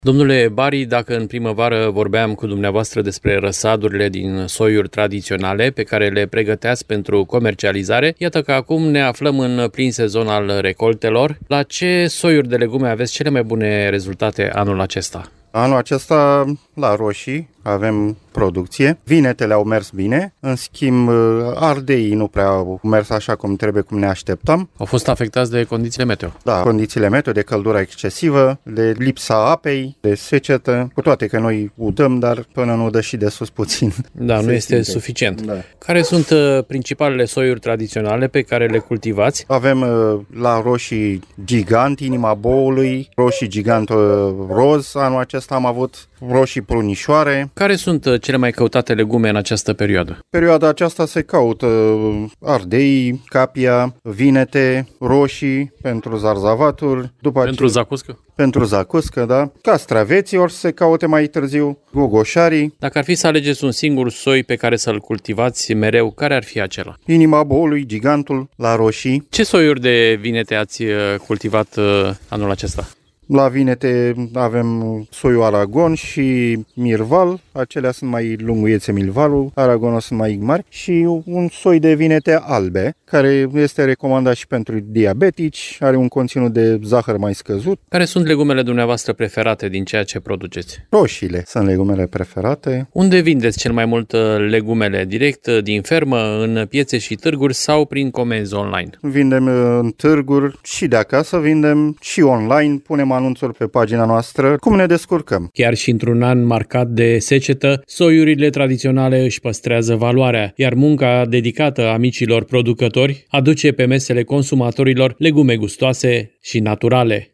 Domnule Bari, dacă în primăvară vorbeam cu dumneavoastră despre răsadurile din soiuri tradiționale pe care le pregăteați pentru comercializare, iată că acum ne aflăm în plin sezon al recoltelor. La ce soiuri de legume aveți cele mai bune rezultate anul acesta? Anul acesta la roșii avem producție, vinetele au mers bine, în schimb ardeii nu prea au mers așa cum trebuie, cum ne așteptam. Au fost afectați de condițiile meteo. Da, condițiile meteo, de căldură excesivă, de lipsa apei, de secetă, cu toate că noi udăm, dar până nu udă și de sus puțin. Da, nu este suficient. Da. Care sunt principalele soiuri tradiționale pe care le cultivați? Avem la roșii gigant, inima boului, roșii gigant roz, anul acesta am avut roșii prunișoare. Care sunt cele mai căutate legume în această perioadă? Perioada aceasta se caută ardei, capia, vinete, roșii pentru zarzavaturi. Pentru zacuscă? Pentru zacuscă, da. Castraveții ori se caute mai târziu, gogoșarii. Dacă ar fi să alegeți un singur soi pe care să-l cultivați mereu, care ar fi acela? Inima boului, gigantul, la roșii. Ce soiuri de vinete ați cultivat anul acesta? La vinete avem soiul Aragon și Mirval, acelea sunt mai lunguiețe Mirvalul, Aragonul sunt mai mari și un soi de vinete albe, care este recomandat și pentru diabetici, are un conținut de zahăr mai scăzut. Care sunt legumele dumneavoastră preferate din ceea ce produceți? Roșiile sunt legumele preferate. Unde vindeți cel mai mult legumele? Direct din fermă, în piețe și târguri sau prin comenzi online? Vindem în târguri și de acasă, vindem și online, punem anunțuri pe pagina noastră, cum ne descurcăm. Chiar și într-un an marcat de secetă, soiurile tradiționale își păstrează valoarea, iar munca dedicată a micilor producători aduce pe mesele consumatorilor legume gustoase și naturale.